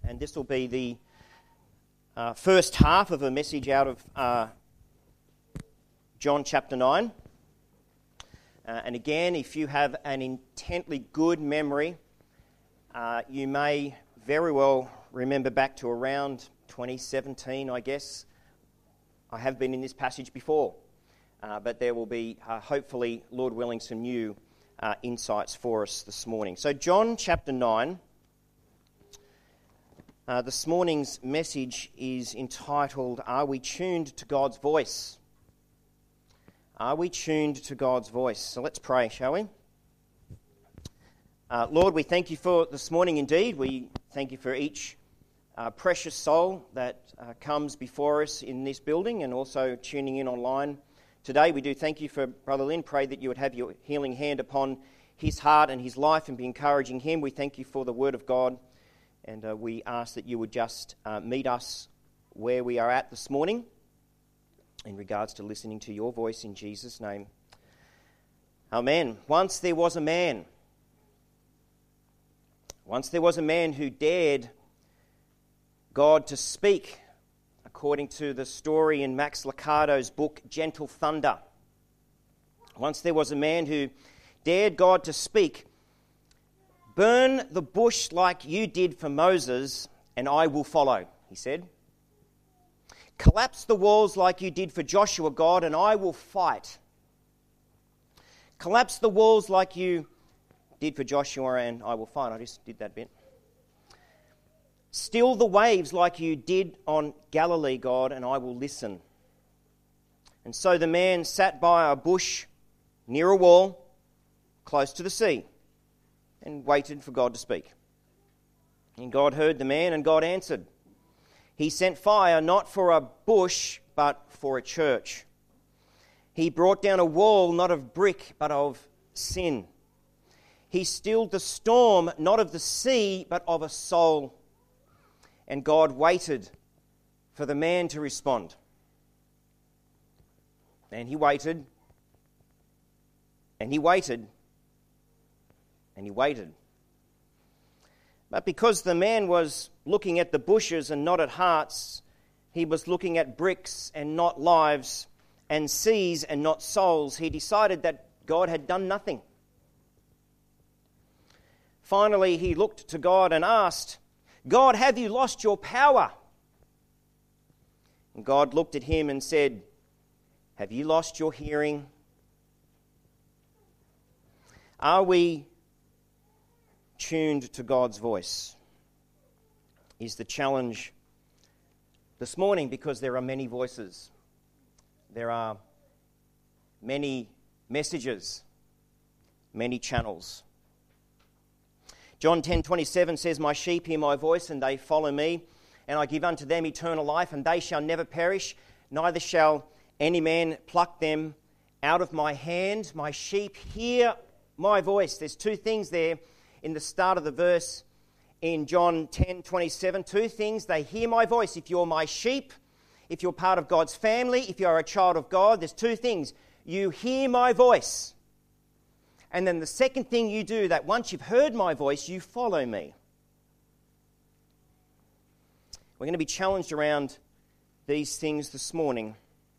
and this will be the first half of a message out of John chapter 9. And again, if you have an intently good memory, you may very well remember back to around 2017, I guess. I have been in this passage before, but there will be, hopefully, Lord willing, some new insights for us this morning. So John chapter 9, this morning's message is entitled, Are We Tuned to God's Voice? Are we tuned to God's voice? So let's pray, shall we? Lord, we thank you for this morning indeed. We thank you for each precious soul that comes before us in this building and also tuning in online today. We do thank you for Brother Lynn. Pray that you would have your healing hand upon his heart and his life and be encouraging him. We thank you for the word of God, and we ask that you would just meet us where we are at this morning in regards to listening to your voice in Jesus' name. Amen. Once there was a man who dared God to speak, according to the story in Max Lucado's book, Gentle Thunder. Once there was a man who dared God to speak, burn the bush like you did for Moses, and I will follow, he said. Collapse the walls like you did for Joshua, God, and I will fight. Collapse the walls like you did for Joshua, and I will fight. I just did that bit. Still the waves like you did on Galilee, God, and I will listen. And so the man sat by a bush near a wall, close to the sea, and waited for God to speak. And God heard the man, and God answered. He sent fire not for a bush, but for a church. He brought down a wall not of brick, but of sin. He stilled the storm not of the sea, but of a soul. And God waited for the man to respond. And he waited, and he waited, and he waited. But because the man was looking at the bushes and not at hearts, he was looking at bricks and not lives, and seas and not souls, he decided that God had done nothing. Finally, he looked to God and asked, God, have you lost your power? And God looked at him and said, have you lost your hearing? Are we tuned to God's voice? Is the challenge this morning, because there are many voices. There are many messages, many channels. John 10:27 says, my sheep hear my voice, and they follow me, and I give unto them eternal life, and they shall never perish, neither shall any man pluck them out of my hand. My sheep hear my voice. There's two things there in the start of the verse in John 10:27. Two things. They hear my voice. If you're my sheep, if you're part of God's family, if you're a child of God, there's two things. You hear my voice. And then the second thing you do, that once you've heard my voice, you follow me. We're going to be challenged around these things this morning.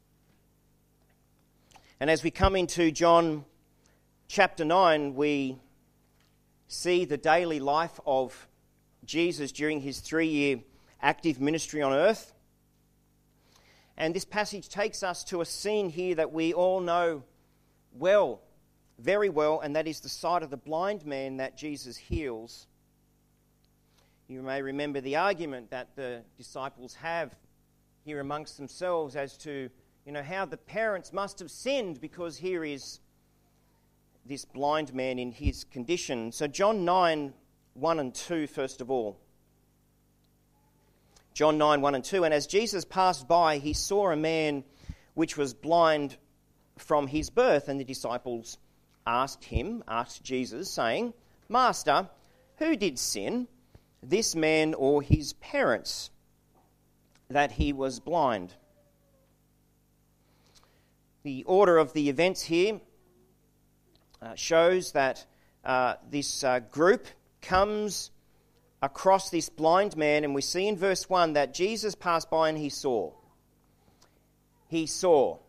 And as we come into John chapter 9, we see the daily life of Jesus during his 3-year active ministry on earth. And this passage takes us to a scene here that we all know well, very well, and that is the sight of the blind man that Jesus heals. You may remember the argument that the disciples have here amongst themselves as to, how the parents must have sinned, because here is this blind man in his condition. So John 9, 1 and 2, first of all. John 9, 1 and 2. And as Jesus passed by, he saw a man which was blind from his birth, and the disciples asked Jesus, saying, Master, who did sin, this man or his parents, that he was blind? The order of the events here shows that this group comes across this blind man, and we see in verse 1 that Jesus passed by and he saw. He saw.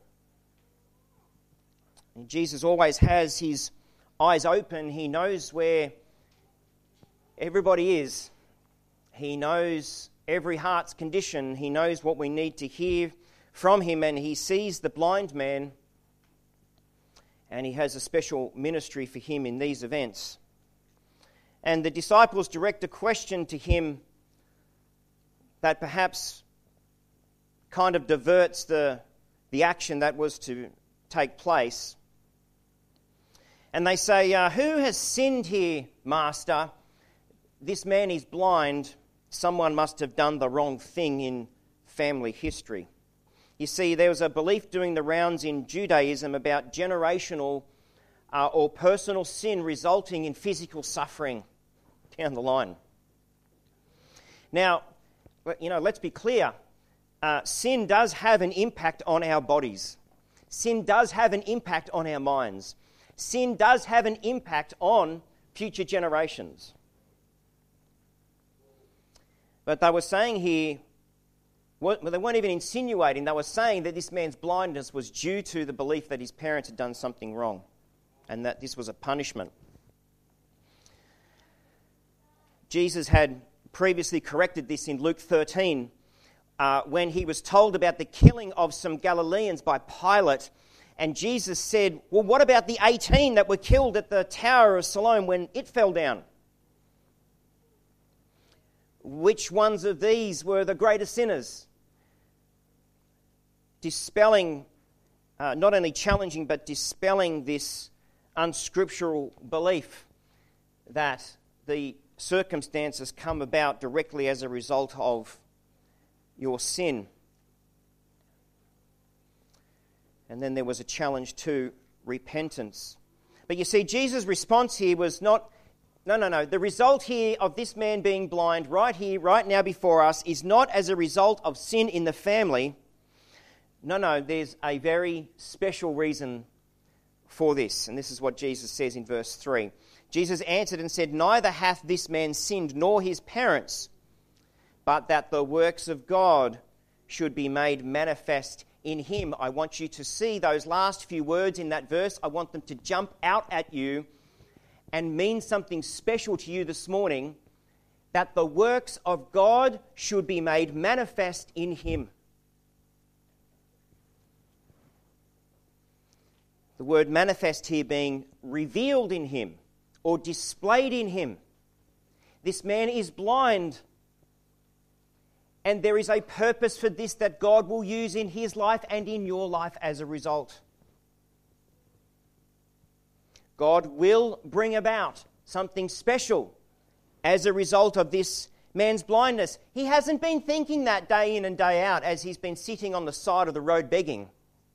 And Jesus always has his eyes open. He knows where everybody is. He knows every heart's condition. He knows what we need to hear from him, and he sees the blind man, and he has a special ministry for him in these events. And the disciples direct a question to him that perhaps kind of diverts the action that was to take place. And they say, who has sinned here, Master? This man is blind. Someone must have done the wrong thing in family history. You see, there was a belief doing the rounds in Judaism about generational or personal sin resulting in physical suffering down the line. Now, let's be clear. Sin does have an impact on our bodies. Sin does have an impact on our minds. Sin does have an impact on future generations. But they were saying here, they weren't even insinuating, they were saying that this man's blindness was due to the belief that his parents had done something wrong and that this was a punishment. Jesus had previously corrected this in Luke 13 when he was told about the killing of some Galileans by Pilate. And Jesus said, well, what about the 18 that were killed at the Tower of Siloam when it fell down? Which ones of these were the greatest sinners? Dispelling, not only challenging, but dispelling this unscriptural belief that the circumstances come about directly as a result of your sin. And then there was a challenge to repentance. But you see, Jesus' response here was not, no. The result here of this man being blind right here, right now before us, is not as a result of sin in the family. No, there's a very special reason for this. And this is what Jesus says in verse 3. Jesus answered and said, neither hath this man sinned nor his parents, but that the works of God should be made manifest in him. I want you to see those last few words in that verse. I want them to jump out at you and mean something special to you this morning, that the works of God should be made manifest in him. The word manifest here being revealed in him or displayed in him. This man is blind, and there is a purpose for this that God will use in his life and in your life as a result. God will bring about something special as a result of this man's blindness. He hasn't been thinking that day in and day out as he's been sitting on the side of the road begging.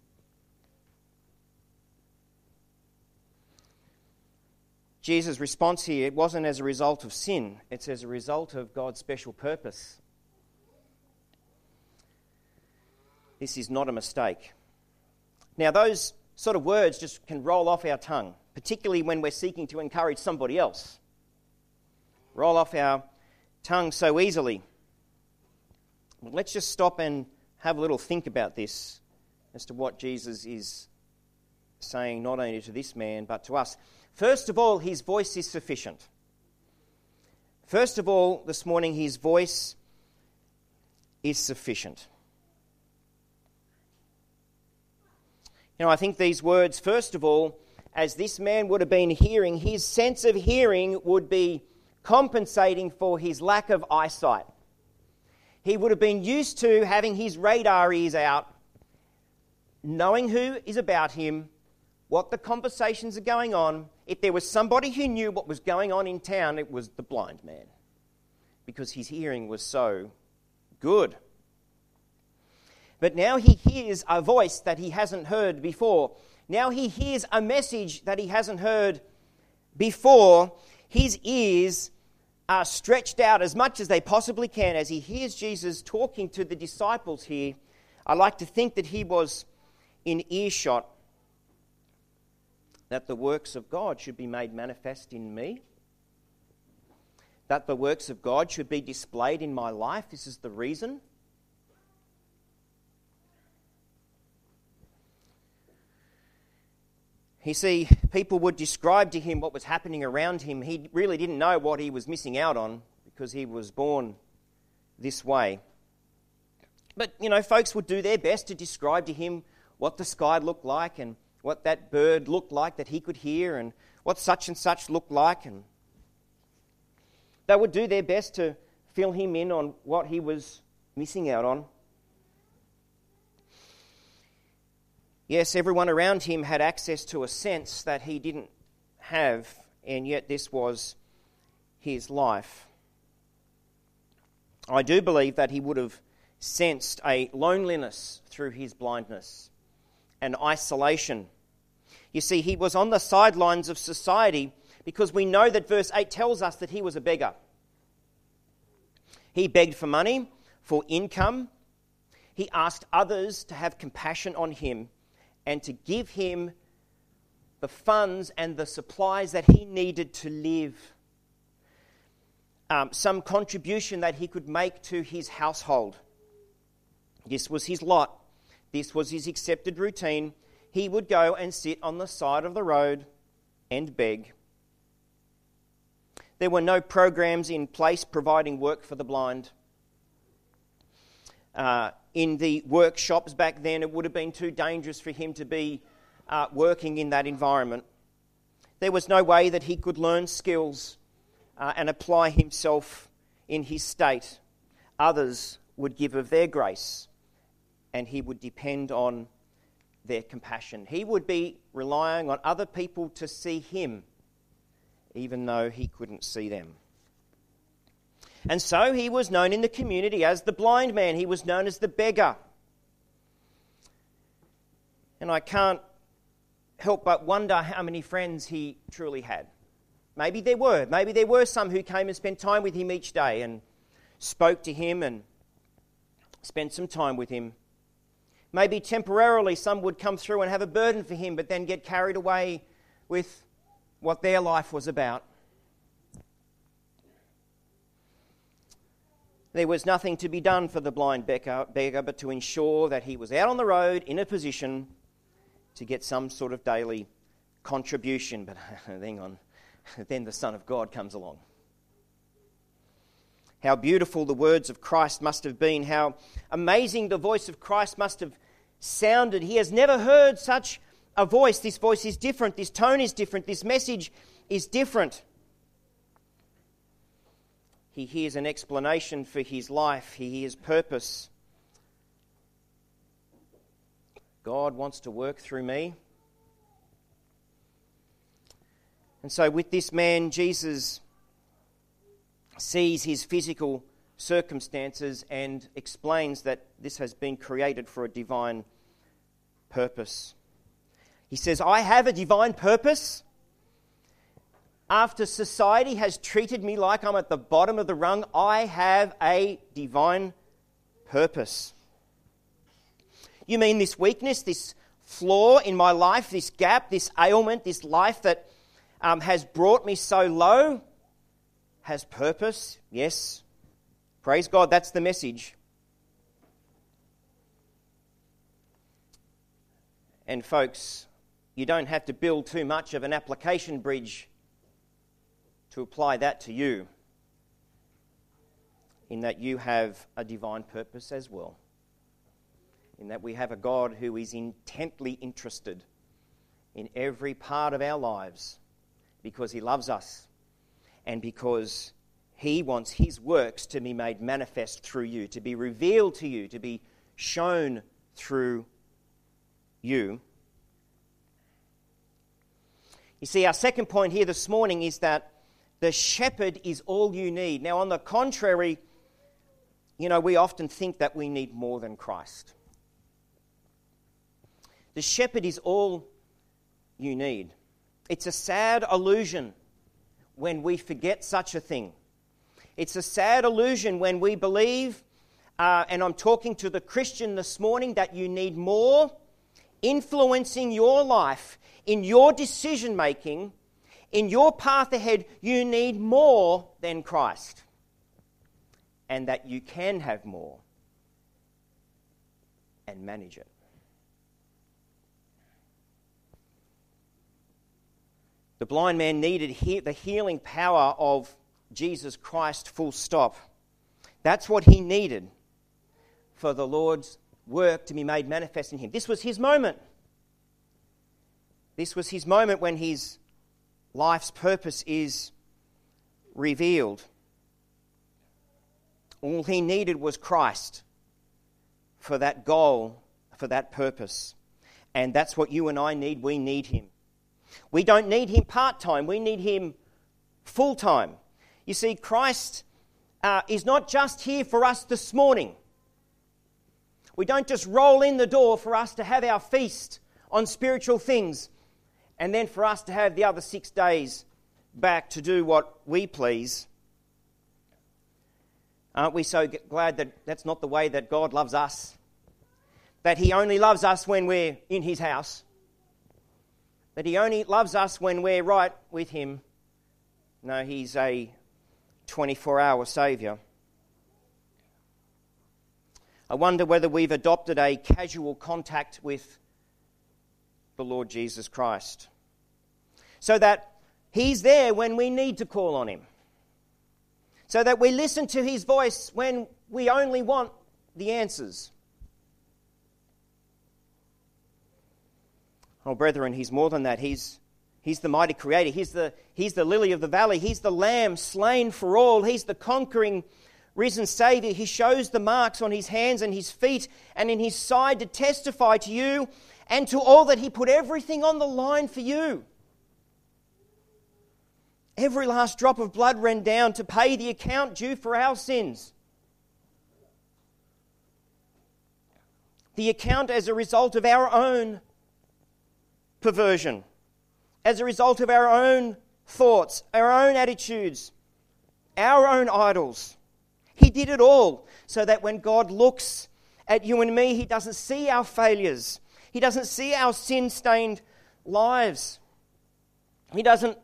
Jesus' response here, it wasn't as a result of sin, it's as a result of God's special purpose. This is not a mistake. Now, those sort of words just can roll off our tongue, particularly when we're seeking to encourage somebody else. Roll off our tongue so easily. Well, let's just stop and have a little think about this as to what Jesus is saying not only to this man but to us. First of all, his voice is sufficient. First of all, this morning, his voice is sufficient. I think these words, first of all, as this man would have been hearing, his sense of hearing would be compensating for his lack of eyesight. He would have been used to having his radar ears out, knowing who is about him, what the conversations are going on. If there was somebody who knew what was going on in town, it was the blind man, because his hearing was so good. But now he hears a voice that he hasn't heard before. Now he hears a message that he hasn't heard before. His ears are stretched out as much as they possibly can as he hears Jesus talking to the disciples here. I like to think that he was in earshot, that the works of God should be made manifest in me. that the works of God should be displayed in my life. This is the reason. You see, people would describe to him what was happening around him. He really didn't know what he was missing out on because he was born this way. But, folks would do their best to describe to him what the sky looked like and what that bird looked like that he could hear and what such and such looked like. And they would do their best to fill him in on what he was missing out on. Yes, everyone around him had access to a sense that he didn't have, and yet this was his life. I do believe that he would have sensed a loneliness through his blindness and isolation. You see, he was on the sidelines of society because we know that verse 8 tells us that he was a beggar. He begged for money, for income. He asked others to have compassion on him and to give him the funds and the supplies that he needed to live. Some contribution that he could make to his household. This was his lot. This was his accepted routine. He would go and sit on the side of the road and beg. There were no programs in place providing work for the blind. In the workshops back then, it would have been too dangerous for him to be working in that environment. There was no way that he could learn skills and apply himself in his state. Others would give of their grace, and he would depend on their compassion. He would be relying on other people to see him, even though he couldn't see them. And so he was known in the community as the blind man. He was known as the beggar. And I can't help but wonder how many friends he truly had. Maybe there were some who came and spent time with him each day and spoke to him and spent some time with him. Maybe temporarily some would come through and have a burden for him, but then get carried away with what their life was about. There was nothing to be done for the blind beggar but to ensure that he was out on the road in a position to get some sort of daily contribution. But hang on, then the Son of God comes along. How beautiful the words of Christ must have been. How amazing the voice of Christ must have sounded. He has never heard such a voice. This voice is different. This tone is different. This message is different. He hears an explanation for his life. He hears purpose. God wants to work through me. And so with this man, Jesus sees his physical circumstances and explains that this has been created for a divine purpose. He says, I have a divine purpose. After society has treated me like I'm at the bottom of the rung, I have a divine purpose. You mean this weakness, this flaw in my life, this gap, this ailment, this life that has brought me so low, has purpose? Yes. Praise God, that's the message. And folks, you don't have to build too much of an application bridge to apply that to you, in that you have a divine purpose as well, in that we have a God who is intently interested in every part of our lives because he loves us and because he wants his works to be made manifest through you, to be revealed to you, to be shown through you. You see, our second point here this morning is that the shepherd is all you need. Now, on the contrary, we often think that we need more than Christ. The shepherd is all you need. It's a sad illusion when we forget such a thing. It's a sad illusion when we believe, and I'm talking to the Christian this morning, that you need more influencing your life, in your decision making, in your path ahead, you need more than Christ, and that you can have more and manage it. The blind man needed the healing power of Jesus Christ, full stop. That's what he needed for the Lord's work to be made manifest in him. This was his moment. This was his moment when his life's purpose is revealed. All he needed was Christ for that goal, for that purpose. And that's what you and I need. We need him. We don't need him part-time. We need him full-time. You see, Christ is not just here for us this morning. We don't just roll in the door for us to have our feast on spiritual things and then for us to have the other 6 days back to do what we please. Aren't we so glad that that's not the way that God loves us? That he only loves us when we're in his house. That he only loves us when we're right with him. No, he's a 24-hour Saviour. I wonder whether we've adopted a casual contact with the Lord Jesus Christ, so that he's there when we need to call on him, so that we listen to his voice when we only want the answers. Oh, brethren, he's more than that. He's the mighty creator. He's the lily of the valley. He's the lamb slain for all. He's the conquering risen Saviour. He shows the marks on his hands and his feet and in his side to testify to you and to all that he put everything on the line for you. Every last drop of blood ran down to pay the account due for our sins. The account as a result of our own perversion, as a result of our own thoughts, our own attitudes, our own idols. He did it all so that when God looks at you and me, he doesn't see our failures. He doesn't see our sin-stained lives. He doesn't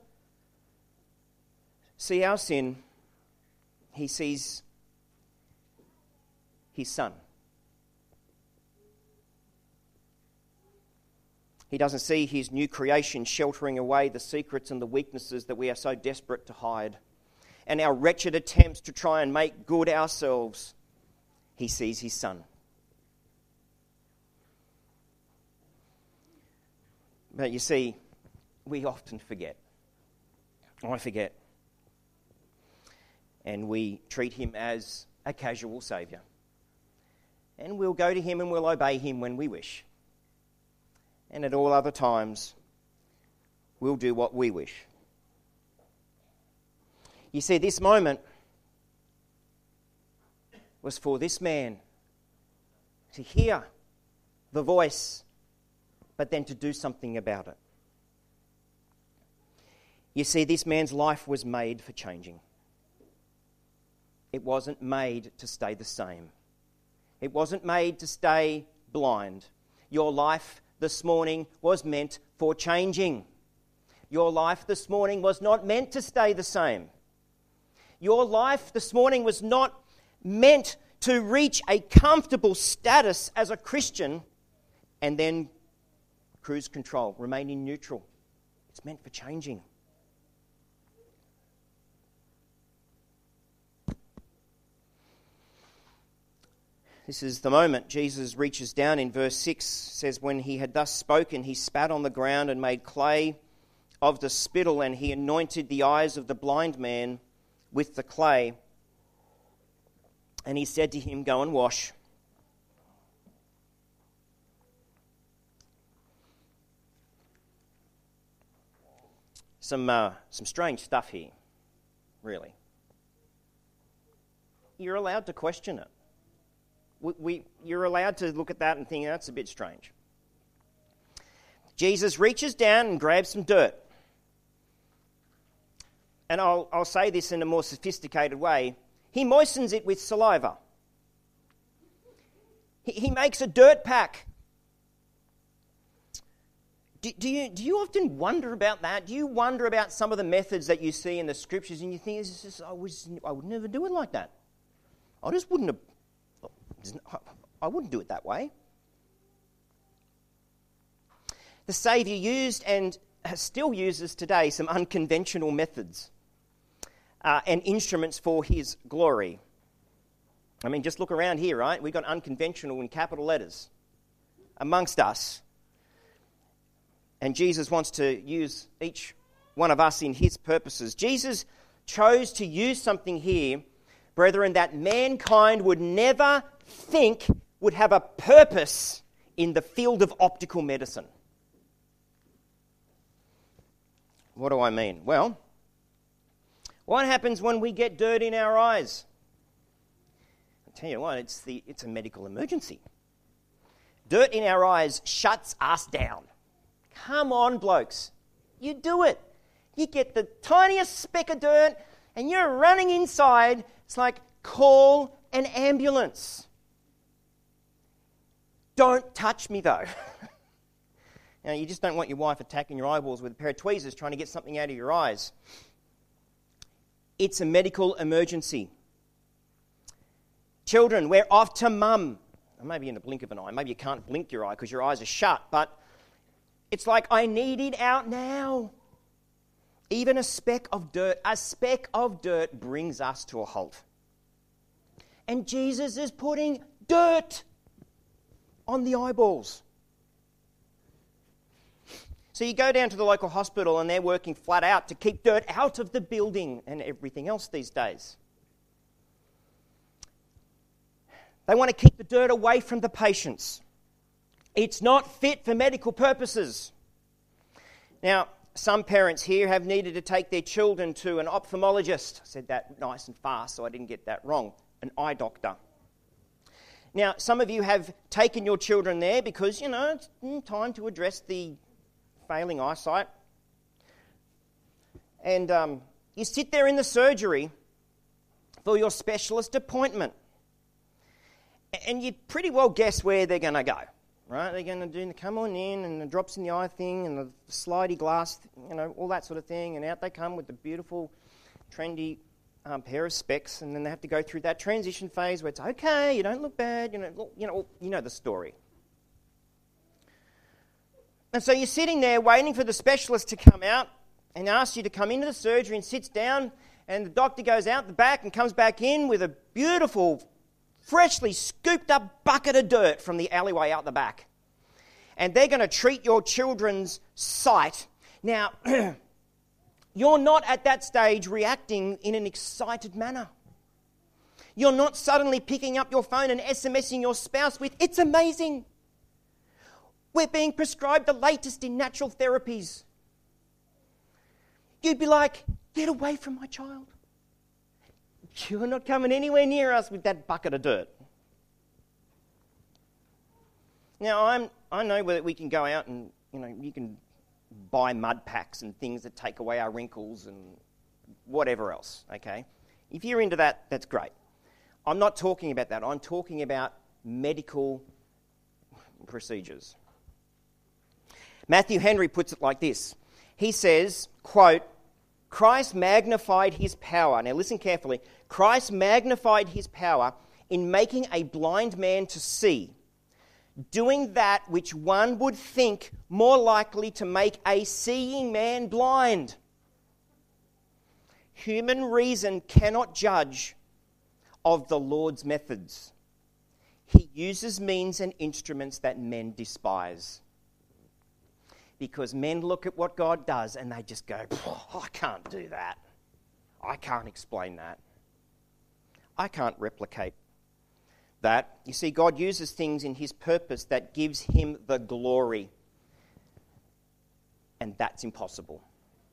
see our sin. He sees his Son. He doesn't see his new creation sheltering away the secrets and the weaknesses that we are so desperate to hide, and our wretched attempts to try and make good ourselves. He sees his Son. But you see, we often forget. I forget. And we treat him as a casual Saviour. And we'll go to him and we'll obey him when we wish. And at all other times, we'll do what we wish. You see, this moment was for this man to hear the voice, but then to do something about it. You see, this man's life was made for changing. It wasn't made to stay the same. It wasn't made to stay blind. Your life this morning was meant for changing. Your life this morning was not meant to stay the same. Your life this morning was not meant to reach a comfortable status as a Christian and then cruise control, remaining neutral. It's meant for changing. This is the moment Jesus reaches down in verse 6, says, when he had thus spoken, he spat on the ground and made clay of the spittle, and he anointed the eyes of the blind man with the clay. And he said to him, go and wash. Some strange stuff here, really. You're allowed to question it. You're allowed to look at that and think, that's a bit strange. Jesus reaches down and grabs some dirt. And I'll say this in a more sophisticated way. He moistens it with saliva. He makes a dirt pack. Do you often wonder about that? Do you wonder about some of the methods that you see in the scriptures and you think, I would never do it like that. I just wouldn't have, I wouldn't do it that way. The Saviour used and still uses today some unconventional methods and instruments for his glory. I mean, just look around here, right? We've got unconventional in capital letters amongst us. And Jesus wants to use each one of us in his purposes. Jesus chose to use something here, brethren, that mankind would never think would have a purpose in the field of optical medicine. What do I mean? Well, what happens when we get dirt in our eyes? I'll tell you what, it's a medical emergency. Dirt in our eyes shuts us down. Come on, blokes. You do it. You get the tiniest speck of dirt and you're running inside. It's like, call an ambulance. Don't touch me, though. Now, you just don't want your wife attacking your eyeballs with a pair of tweezers trying to get something out of your eyes. It's a medical emergency. Children, we're off to mum. Maybe in the blink of an eye. Maybe you can't blink your eye because your eyes are shut, but it's like, I need it out now. Even a speck of dirt brings us to a halt. And Jesus is putting dirt on the eyeballs. So you go down to the local hospital and they're working flat out to keep dirt out of the building and everything else these days. They want to keep the dirt away from the patients. It's not fit for medical purposes. Now, some parents here have needed to take their children to an ophthalmologist. I said that nice and fast, so I didn't get that wrong. An eye doctor. Now, some of you have taken your children there because, it's time to address the failing eyesight. And you sit there in the surgery for your specialist appointment. And you pretty well guess where they're going to go. Right, they're going to do the come on in and the drops in the eye thing and the slidey glass, all that sort of thing. And out they come with the beautiful, trendy pair of specs. And then they have to go through that transition phase where it's okay, you don't look bad, you know the story. And so you're sitting there waiting for the specialist to come out and asks you to come into the surgery and sits down. And the doctor goes out the back and comes back in with a beautiful, freshly scooped up bucket of dirt from the alleyway out the back. And they're going to treat your children's sight. Now, you're not at that stage reacting in an excited manner. You're not suddenly picking up your phone and SMSing your spouse with, "It's amazing. We're being prescribed the latest in natural therapies." You'd be like, "Get away from my child. You're not coming anywhere near us with that bucket of dirt." Now, I know that we can go out and, you can buy mud packs and things that take away our wrinkles and whatever else, okay? If you're into that, that's great. I'm not talking about that. I'm talking about medical procedures. Matthew Henry puts it like this. He says, quote, "Christ magnified his power." Now listen carefully. "Christ magnified his power in making a blind man to see, doing that which one would think more likely to make a seeing man blind. Human reason cannot judge of the Lord's methods. He uses means and instruments that men despise." Because men look at what God does and they just go, "I can't do that. I can't explain that. I can't replicate that." You see, God uses things in his purpose that gives him the glory. And that's impossible.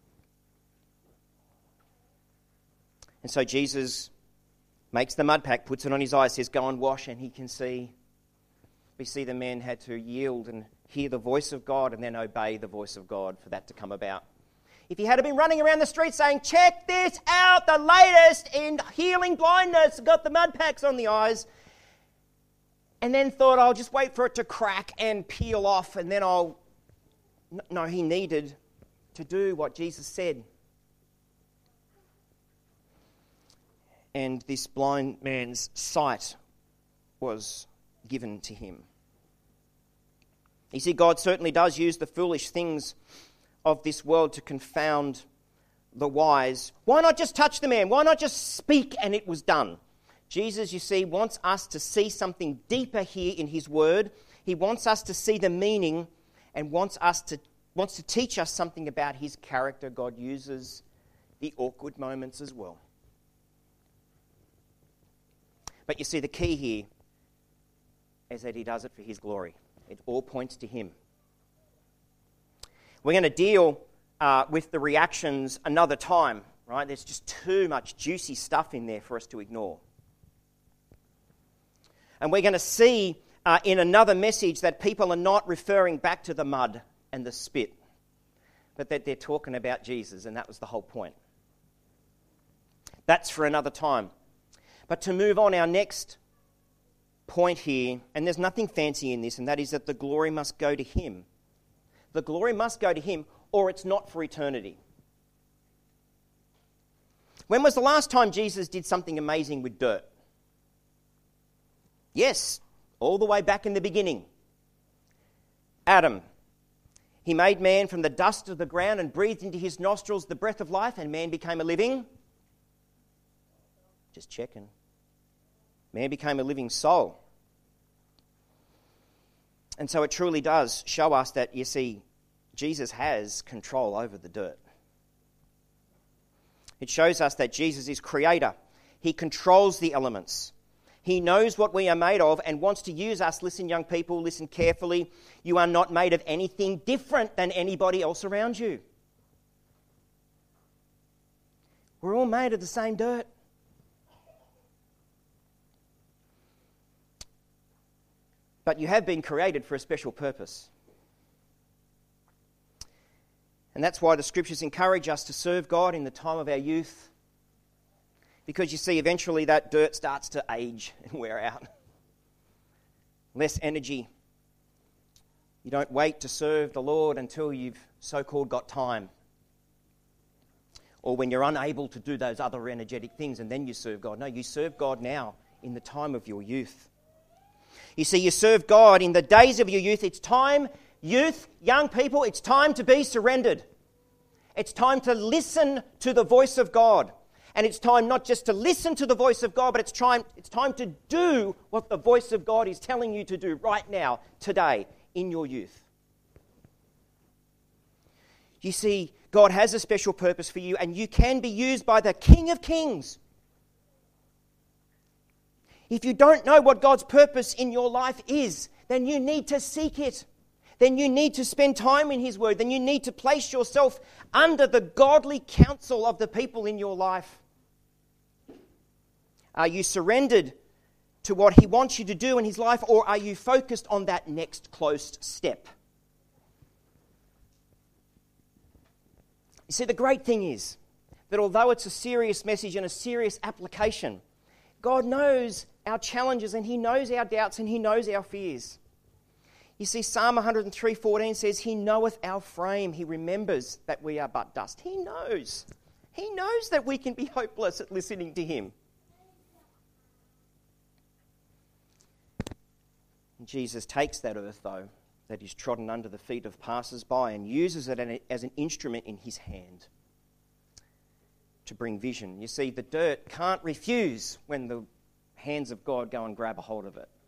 And so Jesus makes the mud pack, puts it on his eyes, says, "Go and wash," and he can see. We see the man had to yield and hear the voice of God and then obey the voice of God for that to come about. If he had been running around the street saying, "Check this out, the latest in healing blindness, got the mud packs on the eyes," and then thought, "I'll just wait for it to crack and peel off and then I'll No, he needed to do what Jesus said. And this blind man's sight was given to him. You see, God certainly does use the foolish things of this world to confound the wise. Why not just touch the man? Why not just speak and it was done? Jesus, you see, wants us to see something deeper here in his word. He wants us to see the meaning and wants to teach us something about his character. God uses the awkward moments as well. But you see, the key here is that he does it for his glory. It all points to him. We're going to deal with the reactions another time, right? There's just too much juicy stuff in there for us to ignore. And we're going to see in another message that people are not referring back to the mud and the spit, but that they're talking about Jesus, and that was the whole point. That's for another time. But to move on, our next point here, and there's nothing fancy in this, and that is that the glory must go to him. The glory must go to him, or it's not for eternity. When was the last time Jesus did something amazing with dirt? Yes, all the way back in the beginning. Adam. He made man from the dust of the ground and breathed into his nostrils the breath of life, and man became a living... Just checking. Man became a living soul. And so it truly does show us that, you see, Jesus has control over the dirt. It shows us that Jesus is creator. He controls the elements. He knows what we are made of and wants to use us. Listen, young people, listen carefully. You are not made of anything different than anybody else around you. We're all made of the same dirt. But you have been created for a special purpose. And that's why the Scriptures encourage us to serve God in the time of our youth. Because you see, eventually that dirt starts to age and wear out. Less energy. You don't wait to serve the Lord until you've so-called got time. Or when you're unable to do those other energetic things and then you serve God. No, you serve God now in the time of your youth. You see, you serve God in the days of your youth. It's time, youth, young people, it's time to be surrendered. It's time to listen to the voice of God. And it's time not just to listen to the voice of God, but it's time to do what the voice of God is telling you to do right now, today, in your youth. You see, God has a special purpose for you, and you can be used by the King of Kings. If you don't know what God's purpose in your life is, then you need to seek it. Then you need to spend time in His Word. Then you need to place yourself under the godly counsel of the people in your life. Are you surrendered to what He wants you to do in His life, or are you focused on that next close step? You see, the great thing is that although it's a serious message and a serious application, God knows our challenges and He knows our doubts and He knows our fears. You see, Psalm 103:14 says, He knoweth our frame. He remembers that we are but dust. He knows. He knows that we can be hopeless at listening to Him. And Jesus takes that earth, though, that is trodden under the feet of passers-by and uses it as an instrument in His hand to bring vision. You see, the dirt can't refuse when the hands of God go and grab a hold of it.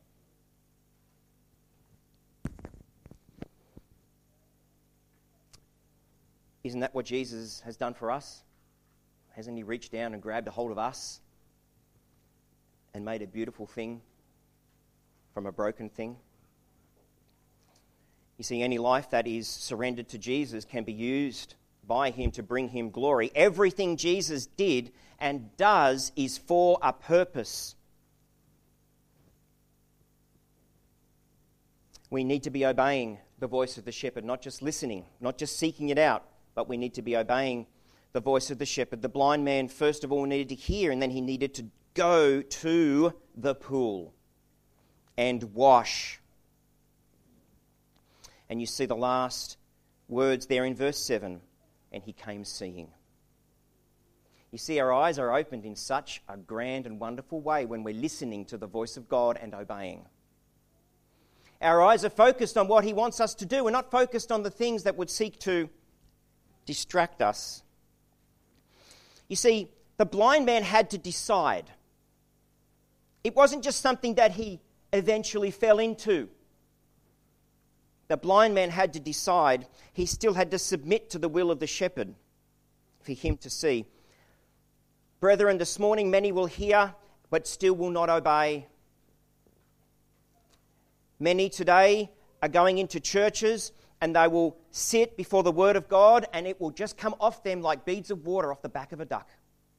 Isn't that what Jesus has done for us? Hasn't He reached down and grabbed a hold of us and made a beautiful thing from a broken thing? You see, any life that is surrendered to Jesus can be used by Him to bring Him glory. Everything Jesus did and does is for a purpose. We need to be obeying the voice of the shepherd, not just listening, not just seeking it out, but we need to be obeying the voice of the shepherd. The blind man, first of all, needed to hear, and then he needed to go to the pool and wash. And you see the last words there in verse 7, and he came seeing. You see, our eyes are opened in such a grand and wonderful way when we're listening to the voice of God and obeying. Our eyes are focused on what he wants us to do. We're not focused on the things that would seek to distract us. You see, the blind man had to decide. It wasn't just something that he eventually fell into. The blind man had to decide. He still had to submit to the will of the shepherd for him to see. Brethren, this morning many will hear but still will not obey. Many today are going into churches and they will sit before the Word of God and it will just come off them like beads of water off the back of a duck.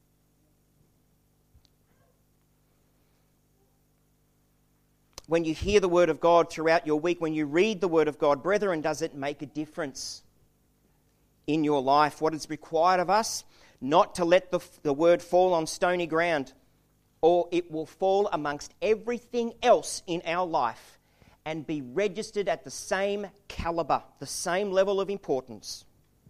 When you hear the Word of God throughout your week, when you read the Word of God, brethren, does it make a difference in your life? What is required of us? Not to let the Word fall on stony ground, or it will fall amongst everything else in our life and be registered at the same calibre, the same level of importance.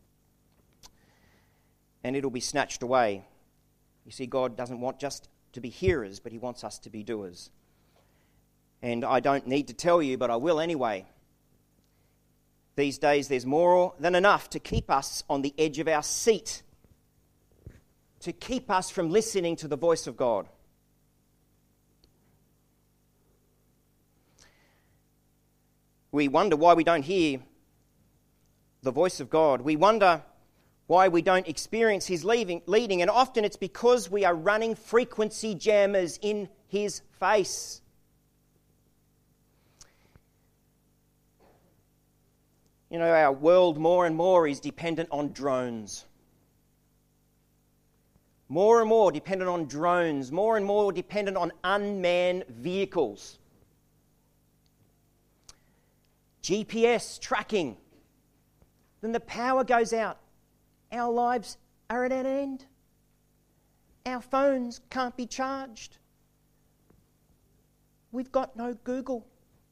And it'll be snatched away. You see, God doesn't want just to be hearers, but he wants us to be doers. And I don't need to tell you, but I will anyway. These days there's more than enough to keep us on the edge of our seat, to keep us from listening to the voice of God. We wonder why we don't hear the voice of God. We wonder why we don't experience his leading, and often it's because we are running frequency jammers in his face. You know, our world more and more is dependent on drones. More and more dependent on drones, more and more dependent on unmanned vehicles. GPS tracking. Then the power goes out. Our lives are at an end. Our phones can't be charged. We've got no Google.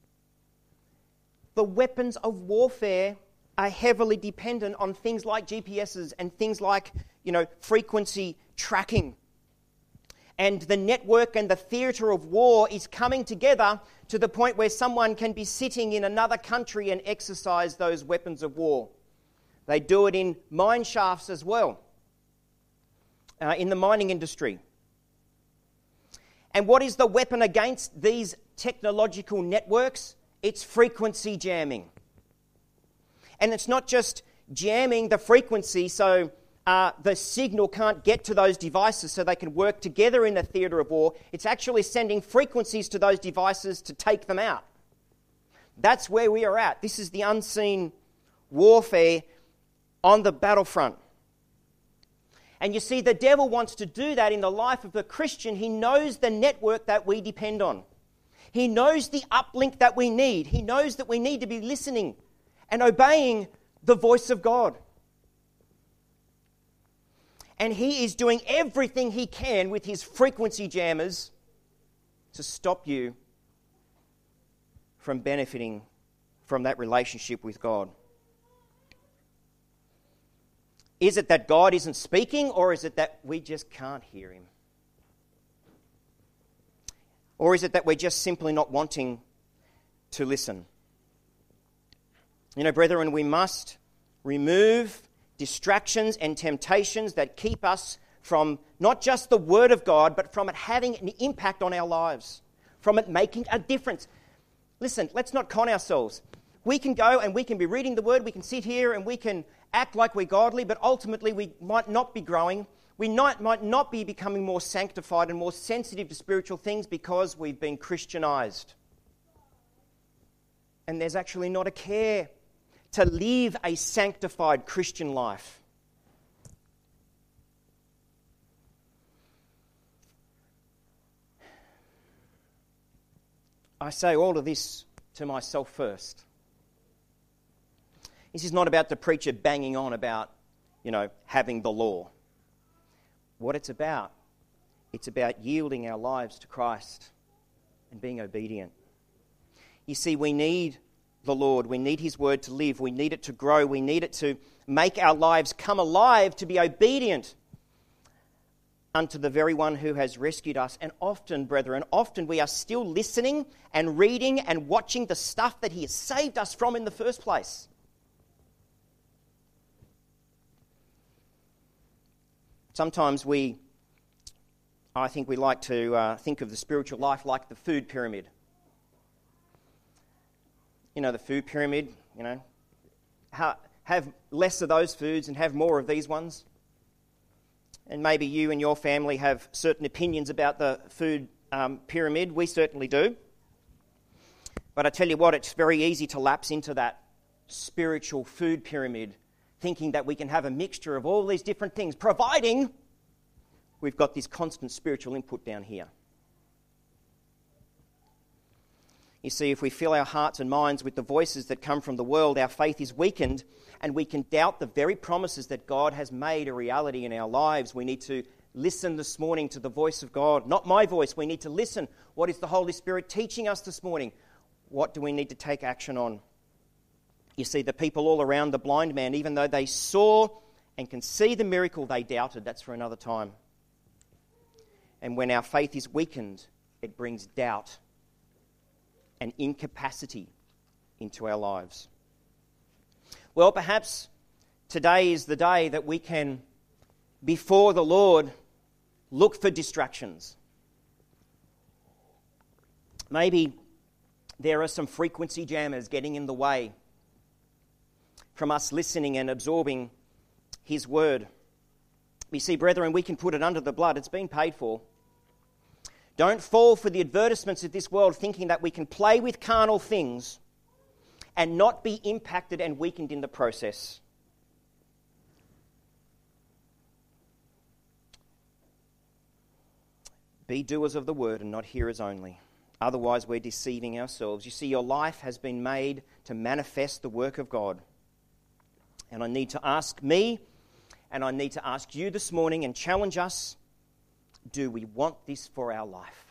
The weapons of warfare are heavily dependent on things like GPSs and things like, frequency tracking. And the network and the theatre of war is coming together to the point where someone can be sitting in another country and exercise those weapons of war. They do it in mine shafts as well, in the mining industry. And what is the weapon against these technological networks? It's frequency jamming. And it's not just jamming the frequency so the signal can't get to those devices so they can work together in the theatre of war. It's actually sending frequencies to those devices to take them out. That's where we are at. This is the unseen warfare on the battlefront. And you see, the devil wants to do that in the life of the Christian. He knows the network that we depend on. He knows the uplink that we need. He knows that we need to be listening and obeying the voice of God. And he is doing everything he can with his frequency jammers to stop you from benefiting from that relationship with God. Is it that God isn't speaking, or is it that we just can't hear him? Or is it that we're just simply not wanting to listen? Brethren, we must remove distractions and temptations that keep us from not just the Word of God, but from it having an impact on our lives, from it making a difference. Listen, let's not con ourselves. We can go and we can be reading the Word, we can sit here and we can act like we're godly, but ultimately we might not be growing. We might not be becoming more sanctified and more sensitive to spiritual things because we've been Christianized. And there's actually not a care to live a sanctified Christian life. I say all of this to myself first. This is not about the preacher banging on about, having the law. What it's about yielding our lives to Christ and being obedient. You see, we need the Lord. We need his word to live. We need it to grow. We need it to make our lives come alive, to be obedient unto the very one who has rescued us. And often, brethren, we are still listening and reading and watching the stuff that he has saved us from in the first place. Sometimes I think we like to think of the spiritual life like the food pyramid. You know, the food pyramid, have less of those foods and have more of these ones. And maybe you and your family have certain opinions about the food pyramid. We certainly do. But I tell you what, it's very easy to lapse into that spiritual food pyramid, thinking that we can have a mixture of all these different things, providing we've got this constant spiritual input down here. You see, if we fill our hearts and minds with the voices that come from the world, our faith is weakened and we can doubt the very promises that God has made a reality in our lives. We need to listen this morning to the voice of God, not my voice. We need to listen. What is the Holy Spirit teaching us this morning? What do we need to take action on? You see, the people all around the blind man, even though they saw and can see the miracle, they doubted. That's for another time. And when our faith is weakened, it brings doubt and incapacity into our lives. Well, perhaps today is the day that we can, before the Lord, look for distractions. Maybe there are some frequency jammers getting in the way from us listening and absorbing his word. You see, brethren, we can put it under the blood. It's been paid for. Don't fall for the advertisements of this world thinking that we can play with carnal things and not be impacted and weakened in the process. Be doers of the word and not hearers only. Otherwise, we're deceiving ourselves. You see, your life has been made to manifest the work of God. And I need to ask me, and I need to ask you this morning and challenge us, do we want this for our life?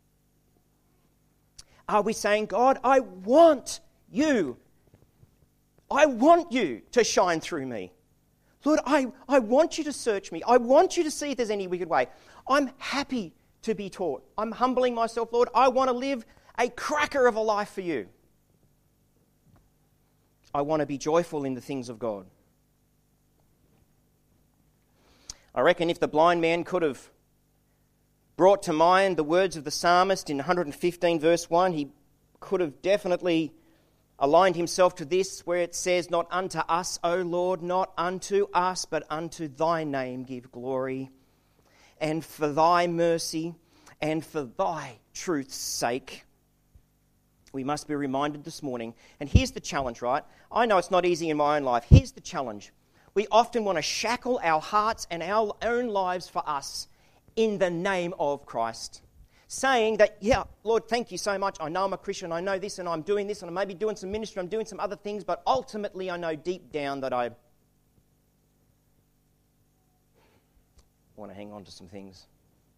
Are we saying, God, I want you. I want you to shine through me. Lord, I want you to search me. I want you to see if there's any wicked way. I'm happy to be taught. I'm humbling myself, Lord. I want to live a cracker of a life for you. I want to be joyful in the things of God. I reckon if the blind man could have brought to mind the words of the psalmist in 115 verse 1, he could have definitely aligned himself to this where it says, not unto us, O Lord, not unto us, but unto thy name give glory, and for thy mercy and for thy truth's sake. We must be reminded this morning. And here's the challenge, right? I know it's not easy in my own life. Here's the challenge. We often want to shackle our hearts and our own lives for us in the name of Christ. Saying that, yeah, Lord, thank you so much. I know I'm a Christian. I know this and I'm doing this and I may be doing some ministry. I'm doing some other things. But ultimately, I know deep down that I want to hang on to some things.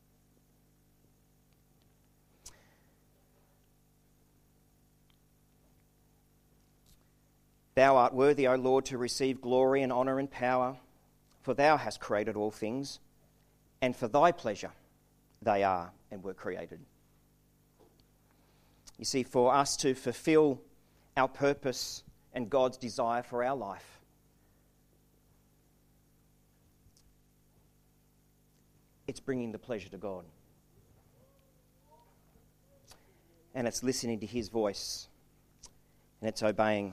Thou art worthy, O Lord, to receive glory and honour and power, for thou hast created all things, and for thy pleasure they are and were created. You see, for us to fulfill our purpose and God's desire for our life, it's bringing the pleasure to God. And it's listening to his voice, and it's obeying.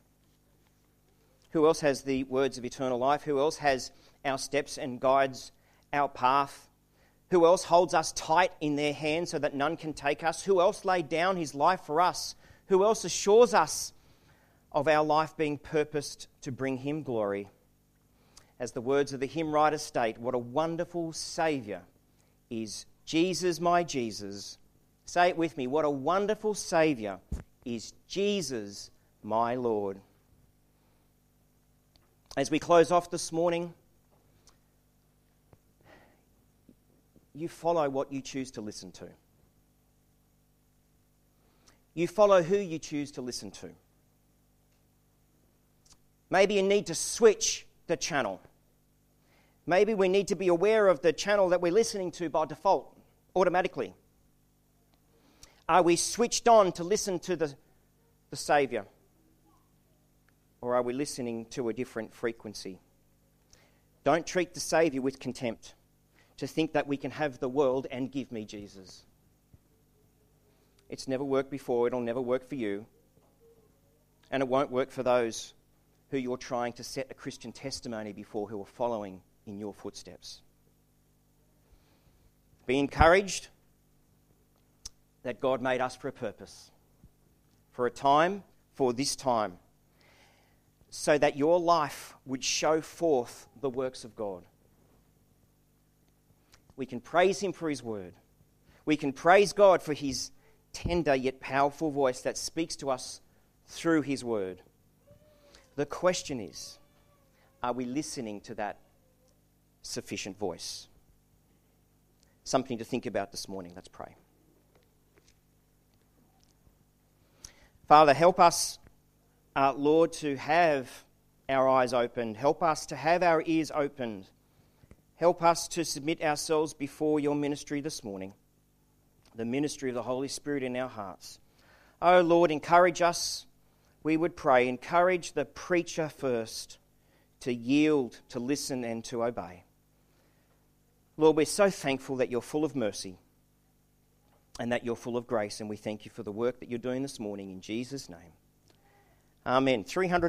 Who else has the words of eternal life? Who else has our steps and guides our path? Who else holds us tight in their hands so that none can take us? Who else laid down his life for us? Who else assures us of our life being purposed to bring him glory? As the words of the hymn writer state, what a wonderful Saviour is Jesus, my Jesus. Say it with me. What a wonderful Saviour is Jesus, my Lord. As we close off this morning, you follow what you choose to listen to. You follow who you choose to listen to. Maybe you need to switch the channel. Maybe we need to be aware of the channel that we're listening to by default, automatically. Are we switched on to listen to the Saviour? Or are we listening to a different frequency? Don't treat the Saviour with contempt, to think that we can have the world and give me Jesus. It's never worked before, it'll never work for you, and it won't work for those who you're trying to set a Christian testimony before, who are following in your footsteps. Be encouraged that God made us for a purpose, for a time, for this time, so that your life would show forth the works of God. We can praise Him for His word. We can praise God for His tender yet powerful voice that speaks to us through His word. The question is, are we listening to that sufficient voice? Something to think about this morning. Let's pray. Father, help us, Lord, to have our eyes opened. Help us to have our ears opened. Help us to submit ourselves before your ministry this morning, the ministry of the Holy Spirit in our hearts. Oh, Lord, encourage us, we would pray. Encourage the preacher first to yield, to listen, and to obey. Lord, we're so thankful that you're full of mercy and that you're full of grace, and we thank you for the work that you're doing this morning in Jesus' name. Amen.